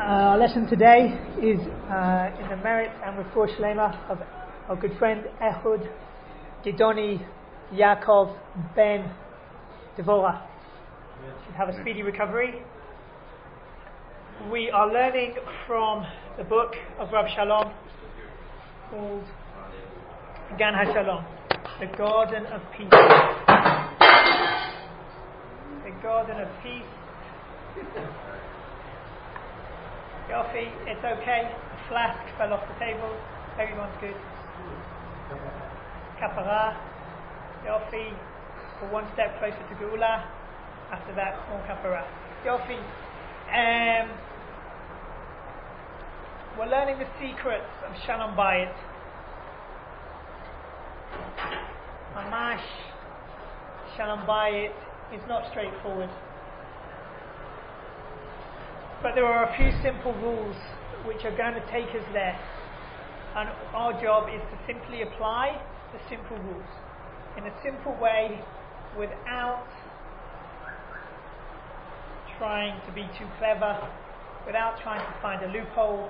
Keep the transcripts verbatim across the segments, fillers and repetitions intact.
Our lesson today is uh, in the merit and refuah shlema of our good friend Ehud Gidoni Yaakov Ben Devorah. Should have a speedy recovery. We are learning from the book of Rav Shalom called Gan HaShalom, the Garden of Peace. The Garden of Peace. Yofi, it's okay. A flask fell off the table. Everyone's good. Kapara. Yofi, we're one step closer to Geula. After that, small kapara. Yofi. Um, we're learning the secrets of Shalom Bayit. Mamash, Shalom Bayit is not straightforward. But there are a few simple rules which are going to take us there. And our job is to simply apply the simple rules in a simple way without trying to be too clever, without trying to find a loophole.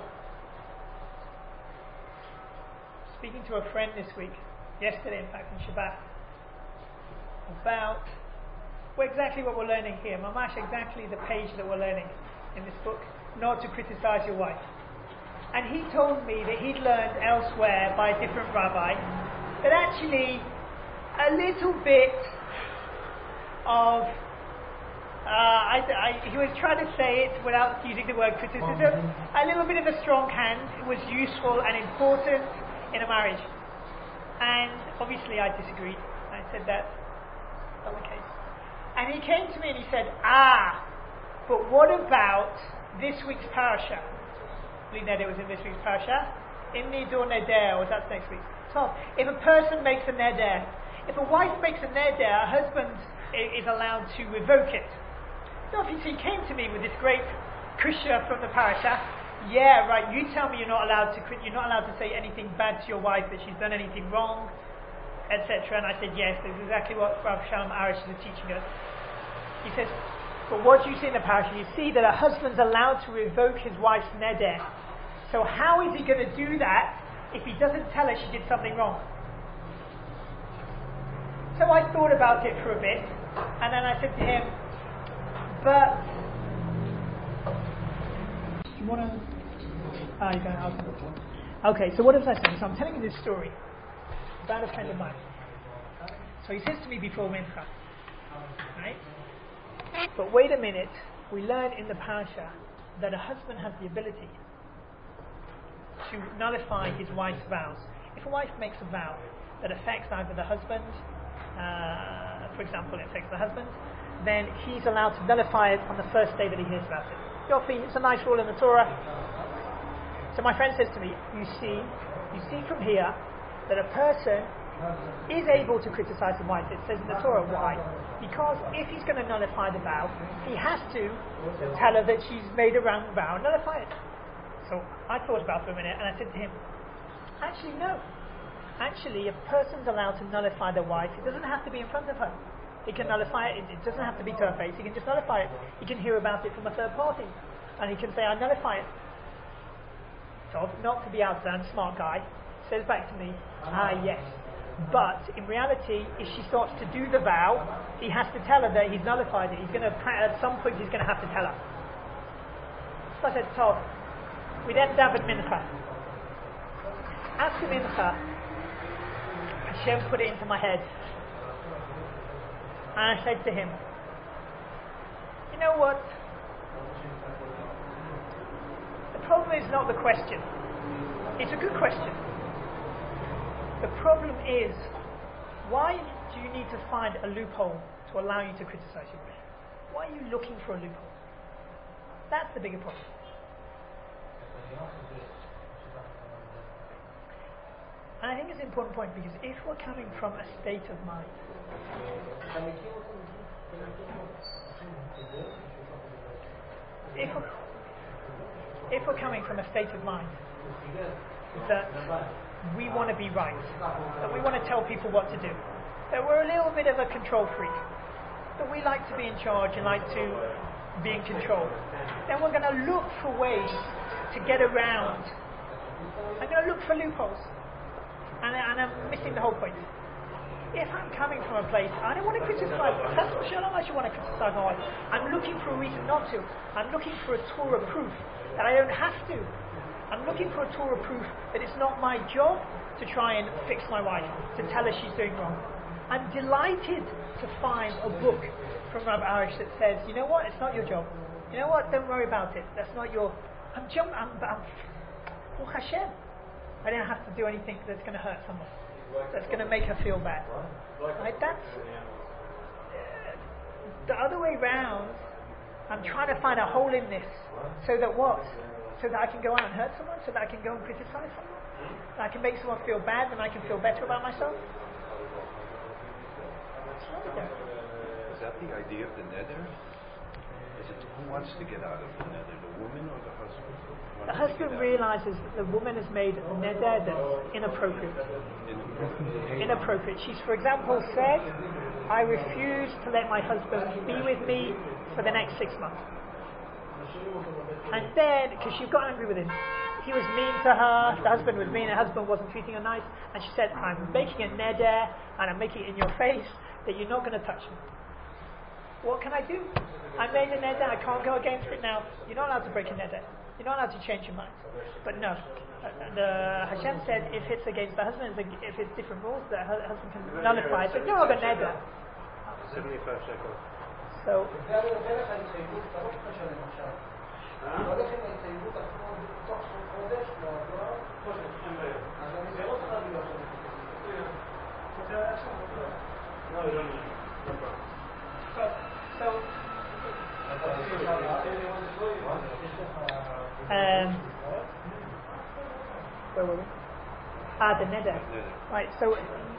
Speaking to a friend this week, yesterday in fact, in Shabbat, about well, exactly what we're learning here. Mamash, exactly the page that we're learning in this book, not to criticize your wife. And he told me that he'd learned elsewhere by a different rabbi that actually a little bit of uh, I, I, he was trying to say it without using the word criticism, a little bit of a strong hand was useful and important in a marriage. And obviously I disagreed. I said that's not the case. And he came to me and he said, ah, but what about this week's parasha? Bli Neder was in this week's parasha. In Nidor Neder, was that next week? So, if a person makes a neder, if a wife makes a neder, a husband is allowed to revoke it. So he came to me with this great kusha from the parasha. Yeah, right. You tell me you're not allowed to. You're not allowed to say anything bad to your wife, that she's done anything wrong, et cetera. And I said yes. This is exactly what Rav Shalom Arush is teaching us. He says, but what do you see in the parasha? You see that a husband's allowed to revoke his wife's neder. So how is he going to do that if he doesn't tell her she did something wrong? So I thought about it for a bit, and then I said to him, but you want to... Ah, you're going to ask me. Okay, so what was I saying? So I'm telling you this story about a friend of mine. So he says to me before Mincha, right? But wait a minute, we learn in the parasha that a husband has the ability to nullify his wife's vows. If a wife makes a vow that affects either the husband, uh, for example, it affects the husband, then he's allowed to nullify it on the first day that he hears about it. Yofi, it's a nice rule in the Torah. So my friend says to me, you see, you see from here that a person is able to criticize the wife. It says in the Torah. Why? Because if he's going to nullify the vow, he has to tell her that she's made a wrong vow and nullify it. So I thought about it for a minute and I said to him, actually no. Actually, a person's allowed to nullify their wife. It doesn't have to be in front of her. He can nullify it. It doesn't have to be to her face. He can just nullify it. He can hear about it from a third party. And he can say, I nullify it. So, not to be outdone, smart guy, says back to me, ah yes. But in reality, if she starts to do the vow, he has to tell her that he's nullified it. He's going to, at some point, he's going to have to tell her. So I said, Tov, we then davened Mincha. After Mincha, Hashem put it into my head. And I said to him, you know what? The problem is not the question. It's a good question. The problem is, why do you need to find a loophole to allow you to criticize your wife? Why are you looking for a loophole? That's the bigger problem. And I think it's an important point because if we're coming from a state of mind, if we're, if we're coming from a state of mind that we want to be right, that we want to tell people what to do, that we're a little bit of a control freak, that we like to be in charge and like to be in control, then we're going to to look for ways to get around. I'm going to look for loopholes. And, and I'm missing the whole point. If I'm coming from a place, I don't want to criticize, that's for sure, I should want to criticize my wife. I'm looking for a reason not to. I'm looking for a Torah proof that I don't have to. I'm looking for a Torah proof that it's not my job to try and fix my wife, to tell her she's doing wrong. I'm delighted to find a book from Rabbi Arish that says, you know what, it's not your job. You know what, don't worry about it. That's not your, I'm jump, I'm, I'm, oh Hashem. I don't have to do anything that's going to hurt someone, that's going to make her feel bad. Right? That's uh, the other way round. I'm trying to find a hole in this, so that what? So that I can go out and hurt someone, so that I can go and criticize someone, that I can make someone feel bad, and I can feel better about myself. Is that the idea of the neder? Is it who wants to get out of the neder, the woman or the husband? The husband realizes that the woman has made a neder that's inappropriate. Inappropriate. She's, for example, said, I refuse to let my husband be with me for the next six months. And then, because she got angry with him, he was mean to her, the husband was mean, her husband wasn't treating her nice, and she said, I'm making a neder, and I'm making it in your face, that you're not going to touch me. What can I do? I made a neder, I can't go against it now. You're not allowed to break a neder. You're not allowed to change your mind. But no, the Hashem said if it's against the husband, if it's different rules, the husband can nullify it. So no other neder. seventy-five shekels. So. So, um, where were we? Ah, the neder. Right, so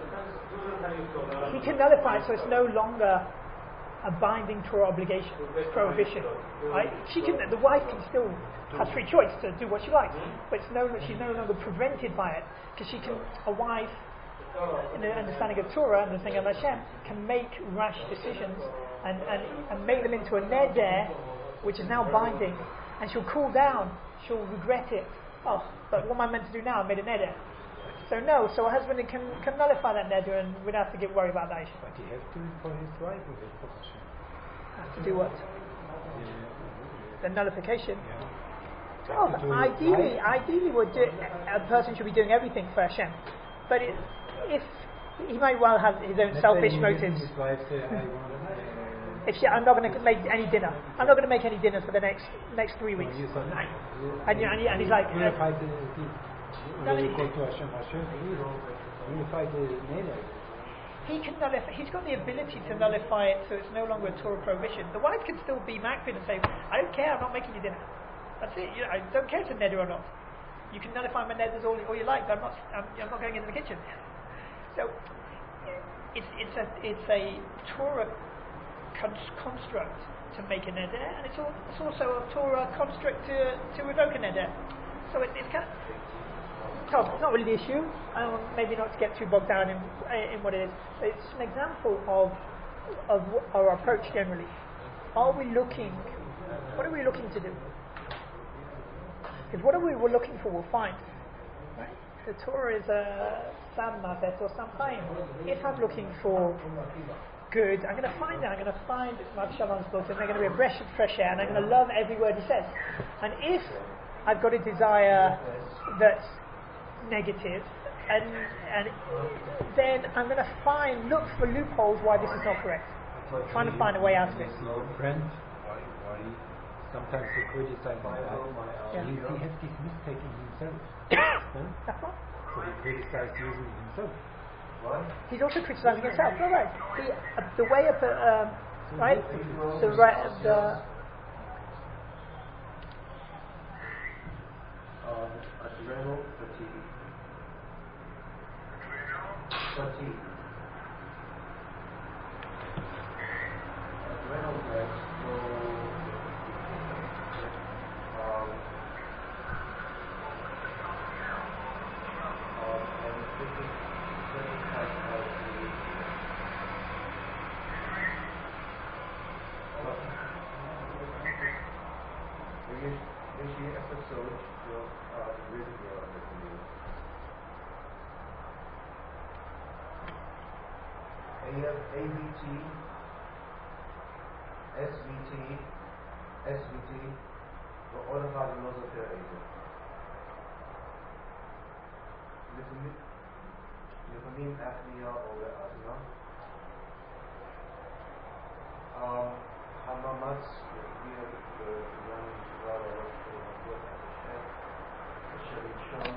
he can nullify it, so it's no longer a binding Torah obligation, prohibition. Right? She can, the wife can still has free choice to do what she likes, but it's no, she's no longer prevented by it, because she can, a wife, in the understanding of Torah and the understanding of Hashem, can make rash decisions and, and, and make them into a neder, which is now binding, and she'll cool down, she'll regret it. Oh, but what am I meant to do now? I made a neder. So no, so a husband can, can nullify that neder, and we don't have to get worried about that issue. But he has to for his wife with it for Hashem. Has to do what? Yeah. The nullification. Yeah. Oh, ideally, ideally, would do, a person should be doing everything for Hashem, but it, if he might well have his own Let's selfish say motives. His wife say, I want, uh, If she, I'm not going to make any dinner. I'm not going to make any dinner for the next next three weeks. you said, And, you- and, he, and he's like, you uh, fight the deed. No, You he- go to Hashem, Hashem, you fight the neder. he can nullify. He's got the ability to nullify it, so it's no longer a Torah prohibition. The wife can still be makbid and say, I don't care. I'm not making you dinner. That's it. You know, I don't care if it's a neder or not. You can nullify my neders all, all you like, but I'm not. I'm, I'm not going into the kitchen. So it's it's a it's a Torah con- construct to make a neder, and it's, all, it's also a Torah construct to to revoke a neder. So it, it's kind of. So it's not really the issue. Um, maybe not to get too bogged down in in what it is. But it's an example of of our approach generally. Are we looking? What are we looking to do? Because whatever we were looking for, we'll find. Right? The Torah is a Sam Mavet or Sam Chaim. If I'm looking for good, I'm going to find it. I'm going to find Rav Shalom's book, and they're going to be a breath of fresh air, and I'm going to love every word he says. And if I've got a desire that's negative, and and then I'm going to find, look for loopholes why this is not correct. Trying to find a way out of it. Your friend, why, why, sometimes he criticizes my wife. Yeah. He, he has this mistake in himself. Huh? That's right. So he criticizes using himself. He's also criticizing himself. No, right. The, uh, the way of the um, right, the right of the. Adrenal fatigue. Fatigue. Adrenal glands go. Um, um, and different, different types of the. What? یکی episode جو ویدیو می‌کنیم. A V T, S V T, S V T و آنها نوزده ایده. می‌فهمید؟ می‌فهمیم اخنیا و آسنا. همامات میاد به میان جوار و وقت و شریکشان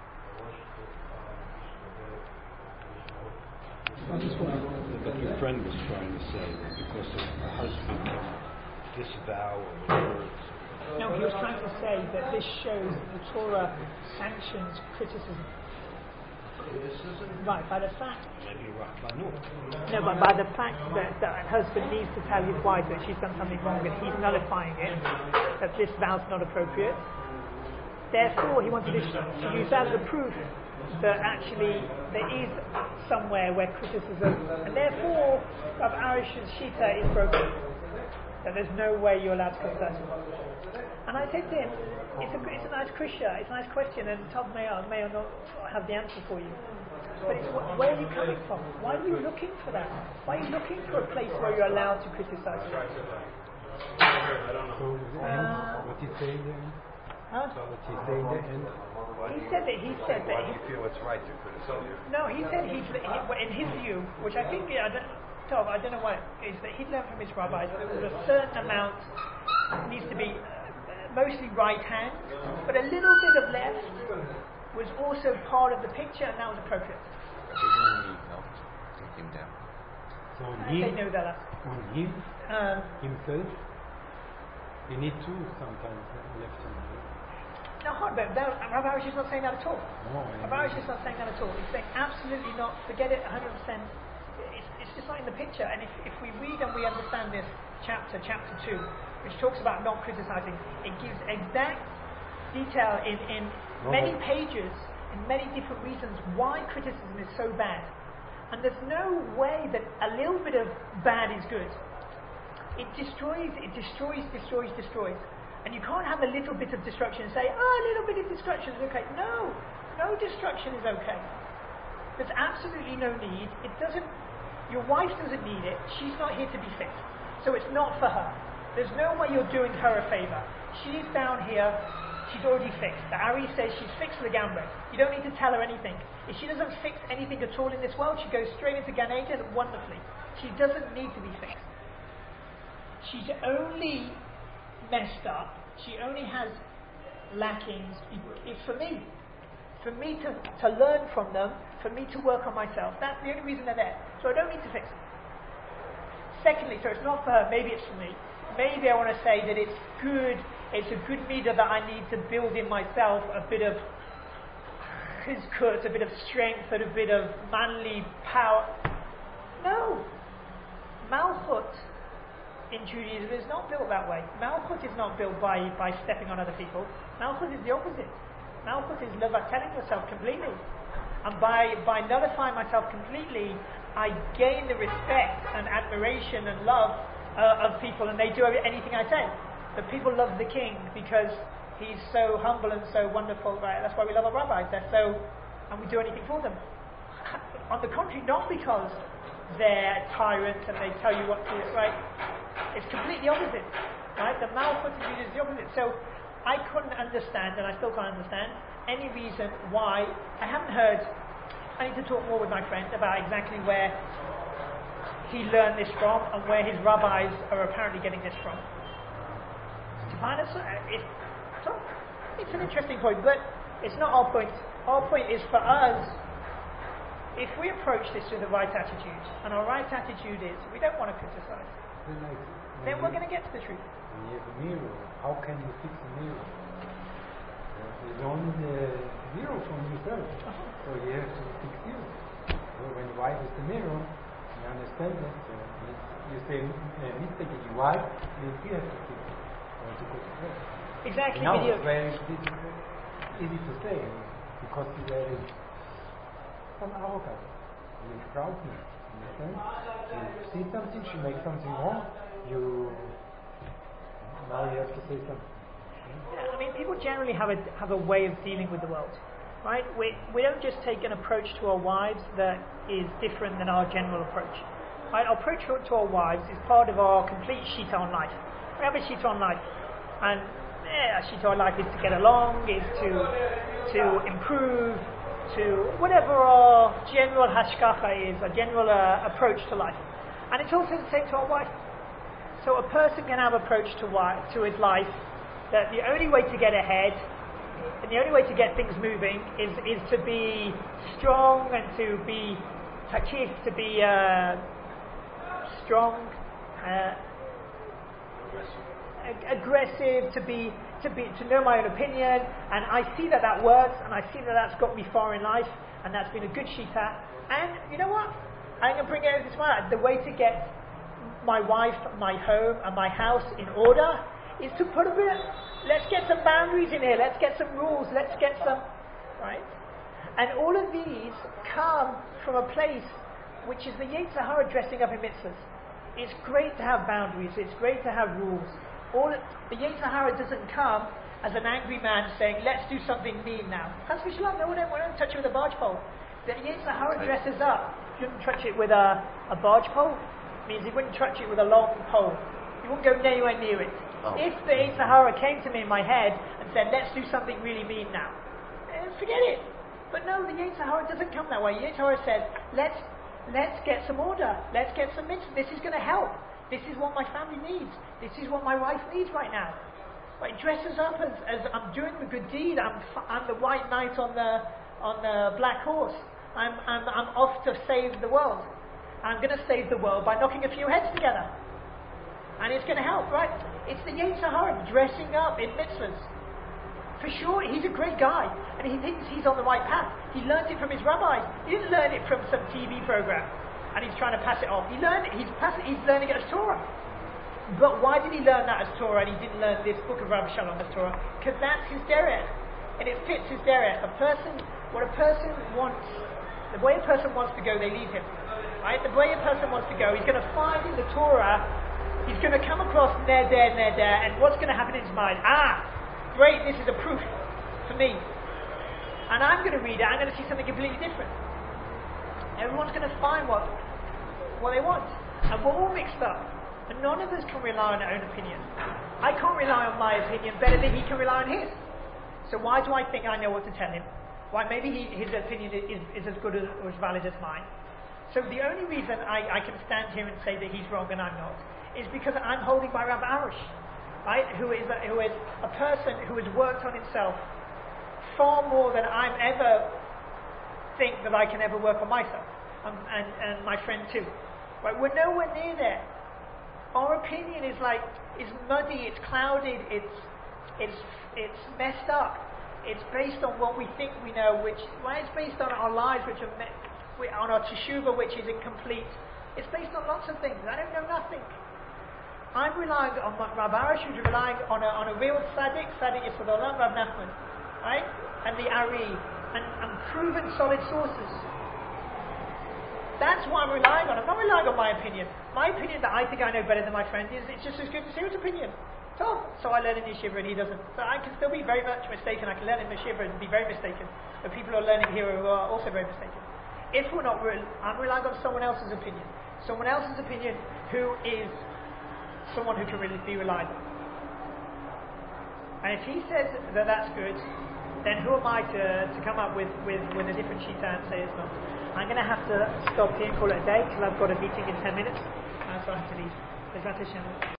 But your friend was trying to say that because of a husband disavow or words. No, he was trying to say that this shows that the Torah sanctions criticism. Criticism? Right, by the fact. Maybe you're right, but no. No, but by the fact that, that a husband needs to tell his wife that she's done something wrong and he's nullifying it, that this vow's not appropriate. Therefore, he wanted to, sh- to use that as a proof that actually there is somewhere where criticism, and therefore Rav Arish's Shita is broken. That there's no way you're allowed to confess. And I said to him, it's a, it's a nice Krisha, it's a nice question, and Todd may or may or not have the answer for you. But it's, where are you coming from? Why are you looking for that? Why are you looking for a place where you're allowed to criticize? So, Uh, what he say there? Huh? What he say there? And He said that he said that Why do he, you feel it's right to criticize? no, he said he's in his view, which I think I don't, Tom, I don't know what it is, that he'd learned from his rabbis that there was a certain amount needs to be uh, mostly right hand, but a little bit of left was also part of the picture, and that was appropriate. Didn't need help to take him down. so on I say him, no, that. on him, Um, himself, you need to sometimes left and right. no, hard, but that, Rav Arish is not saying that at all. No, Rav Arish is not saying that at all. He's saying absolutely not. Forget it, one hundred percent. It's, it's just not in the picture. And if, if we read and we understand this chapter, chapter two, which talks about not criticizing, it gives exact detail in, in No, many but- pages, in many different reasons why criticism is so bad. And there's no way that a little bit of bad is good. It destroys, it destroys, destroys, destroys. And you can't have a little bit of destruction and say, oh, a little bit of destruction is okay. No, no destruction is okay. There's absolutely no need. It doesn't, your wife doesn't need it. She's not here to be fixed. So it's not for her. There's no way you're doing her a favor. She's down here. She's already fixed. The Ari says she's fixed the Gamra. You don't need to tell her anything. If she doesn't fix anything at all in this world, she goes straight into Gan Eden wonderfully. She doesn't need to be fixed. She's only messed up. She only has lackings. It's for me. For me to, to learn from them, for me to work on myself. That's the only reason they're there. So I don't need to fix them. Secondly, so it's not for her, maybe it's for me. Maybe I want to say that it's good, it's a good meter that I need to build in myself a bit of chizkut, a bit of strength, and a bit of manly power. No. Malchut in Judaism is not built that way. Malchut is not built by, by stepping on other people. Malchut is the opposite. Malchut is telling yourself completely. And by, by nullifying myself completely, I gain the respect and admiration and love uh, of people, and they do anything I say. The people love the king because he's so humble and so wonderful, right? That's why we love our rabbis. They're so, and we do anything for them. On the contrary, not because they're tyrants and they tell you what to do, right? It's completely opposite, right? The malchut is the opposite. So I couldn't understand, and I still can't understand, any reason why. I haven't heard. I need to talk more with my friend about exactly where he learned this from and where his rabbis are apparently getting this from. To find us, it's, it's an interesting point, but it's not our point. Our point is for us, if we approach this with the right attitude, and our right attitude is we don't want to criticize, Then, like, then when we're you- going to get to the truth. When you have a mirror, how can you fix a mirror? You don't uh, mirror from yourself, so you have to fix you. So when you wipe with the mirror, you understand that uh, you say uh, mistake in your wife, you still have to fix it or to put it right. Exactly. Now video. it's very difficult, easy to say because there is some arrogance, with proudness. Understand? You see something, she makes something wrong, you now you have to say something. people generally have a have a way of dealing with the world, right? We we don't just take an approach to our wives that is different than our general approach. Right? Our approach to our wives is part of our complete shita on life. We have a shita on life, and yeah, shita on life is to get along, is to to improve, to whatever our general hashkacha is, a general uh, approach to life, and it's also the same to our wife. So a person can have approach to wife, to his life, that the only way to get ahead and the only way to get things moving is is to be strong and to be takif, to be uh, strong, uh, ag- aggressive, to be to be to know my own opinion, and I see that that works, and I see that that's got me far in life, and that's been a good shita. And you know what? I'm going to bring it over to tomorrow. The way to get my wife, my home, and my house in order is to put a bit of, let's get some boundaries in here, let's get some rules, let's get some, right? And all of these come from a place which is the Yetzer Hara dressing up in mitzvahs. It's great to have boundaries, it's great to have rules. All the Yetzer Hara doesn't come as an angry man saying, let's do something mean now. Chas v'shalom, no one will touch it with a barge pole. The Yetzer Hara dresses up. You wouldn't touch it with a, a barge pole. It means he wouldn't touch it with a long pole. You wouldn't go anywhere near it. Oh. If the Yetzer Hara came to me in my head and said, let's do something really mean now, eh, forget it. But no, the Yetzer Hara doesn't come that way. Yetzer Hara says, let's let's get some order. Let's get some mitzvah. This is going to help. This is what my family needs. This is what my wife needs right now. Right, dresses up as, as I'm doing the good deed. I'm I'm the white knight on the on the black horse. I'm I'm I'm off to save the world. I'm going to save the world by knocking a few heads together. And it's going to help, right? It's the Yetzer Hara dressing up in mitzvahs. For sure, he's a great guy, and he thinks he's on the right path. He learned it from his rabbis. He didn't learn it from some T V program, and he's trying to pass it off. He learned it. He's passing. He's learning it as Torah. But why did he learn that as Torah, and he didn't learn this book of Rabbi Shalom as Torah? Because that's his derech, and it fits his derech. A person, what a person wants, the way a person wants to go, they lead him. Right? The way a person wants to go, he's going to find in the Torah. He's going to come across neder, neder, and what's going to happen in his mind? Ah, great, this is a proof for me. And I'm going to read it, I'm going to see something completely different. Everyone's going to find what what they want. And we're all mixed up. And none of us can rely on our own opinion. I can't rely on my opinion better than he can rely on his. So why do I think I know what to tell him? Why maybe he, his opinion is, is as good as, or as valid as mine. So the only reason I, I can stand here and say that he's wrong and I'm not is because I'm holding by Rabbi Arush, right? Who is a, who is a person who has worked on himself far more than I ever think that I can ever work on myself, um, and and my friend too. Right? We're nowhere near there. Our opinion is like is muddy, it's clouded, it's it's it's messed up. It's based on what we think we know, which right? It's based on our lives, which are me- on our teshuvah, which is incomplete. It's based on lots of things. I don't know nothing. I'm relying on Rabbi Arush, who's relying on a, on a real tzaddik, tzaddik Yesod Olam, Rav Nachman, right? And the Ari, and, and proven solid sources. That's what I'm relying on. I'm not relying on my opinion. My opinion that I think I know better than my friend is it's just as good as his opinion. So, so I learn in yeshiva and he doesn't. So I can still be very much mistaken. I can learn in yeshiva and be very mistaken. But people are learning here who are also very mistaken. If we're not, re- I'm relying on someone else's opinion. Someone else's opinion who is someone who can really be relied on. And if he says that that's good, then who am I to, to come up with, with, with a different shita and say it's not? I'm going to have to stop here and call it a day because I've got a meeting in ten minutes, uh, so I have to leave.